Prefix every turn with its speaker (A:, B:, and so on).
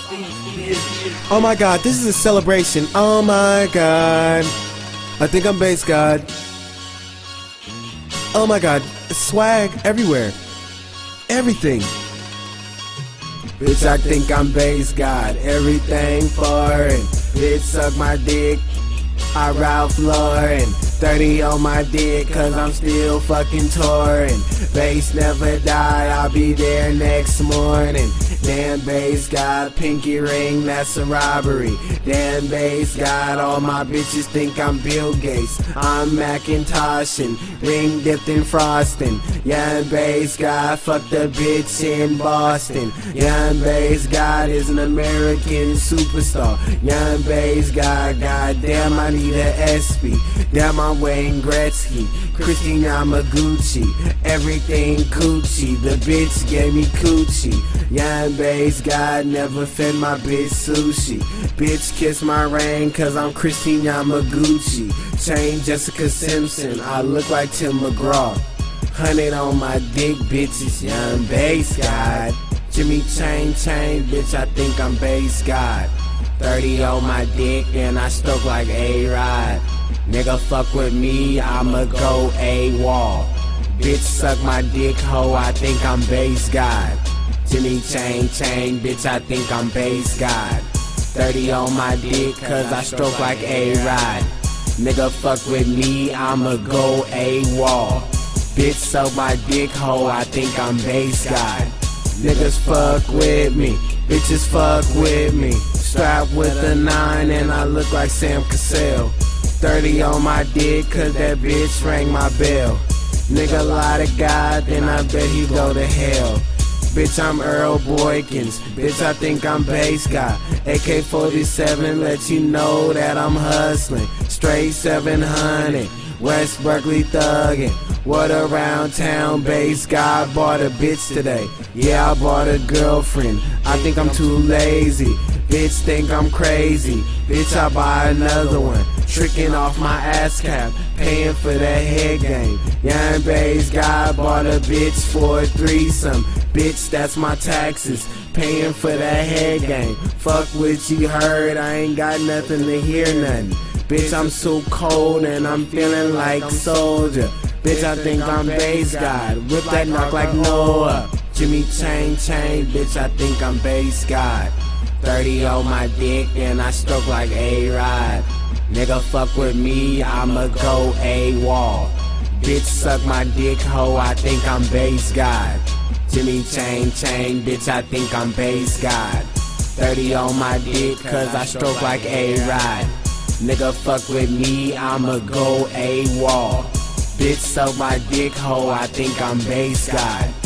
A: Oh my god, this is a celebration. Oh my god. I think I'm Bass God. Oh my god, swag everywhere. Everything.
B: Bitch, I think I'm Bass God. Everything foreign. Bitch, suck my dick. I Ralph Lauren. 30 on my dick, cause I'm still fucking touring. Bass never die, I'll be there next morning. Damn Bass God, pinky ring, that's a robbery. Damn Bass God, all my bitches think I'm Bill Gates. I'm Macintoshin', ring dipped in frosting. Young Bass God, fuck the bitch in Boston. Young Bass God is an American superstar. Young Bass God, goddamn I need a SP. Damn I'm Wayne Gretzky, Christine Yamaguchi. Everything coochie, the bitch gave me coochie. Young Bass God never fed my bitch sushi. Bitch kiss my ring cause I'm Christine Yamaguchi. Chain Jessica Simpson, I look like Tim McGraw. 100 on my dick, bitches, Young Bass God. Jimmy Chain, bitch, I think I'm Bass God. 30 on my dick and I stroke like A-Rod. Nigga fuck with me, I'ma go AWOL. Bitch suck my dick, ho, I think I'm Bass God. Jimmy Chain, bitch, I think I'm Bass God. 30 on my dick, cause I stroke like A-Rod. Nigga fuck with me, I'ma go AWOL. Bitch suck my dick, ho, I think I'm Bass God. Niggas fuck with me, bitches fuck with me. Strapped with a 9 and I look like Sam Cassell. 30 on my dick, cause that bitch rang my bell. Nigga lie to God, then I bet he go to hell. Bitch, I'm Earl Boykins. Bitch, I think I'm Bass God. AK-47 let you know that I'm hustling. Straight 700, West Berkeley thuggin'. What around town, Bass God bought a bitch today. Yeah, I bought a girlfriend. I think I'm too lazy. Bitch think I'm crazy. Bitch, I buy another one. Tricking off my ass cap, paying for that head game. Young Bass God bought a bitch for a threesome. Bitch, that's my taxes, paying for that head game. Fuck what you heard, I ain't got nothing to hear nothing. Bitch, I'm so cold and I'm feeling like a soldier. Bitch, I think I'm Bass God, whip that knock like Noah. Jimmy Chain, bitch, I think I'm Bass God. 30 on my dick and I stroke like A-Rod. Nigga fuck with me, I'ma go AWOL. Bitch suck my dick, ho, I think I'm Bass God. Jimmy Chain, bitch, I think I'm Bass God. 30 on my dick, cause I stroke like A-Rod. Nigga fuck with me, I'ma go AWOL. Bitch suck my dick, ho, I think I'm Bass God.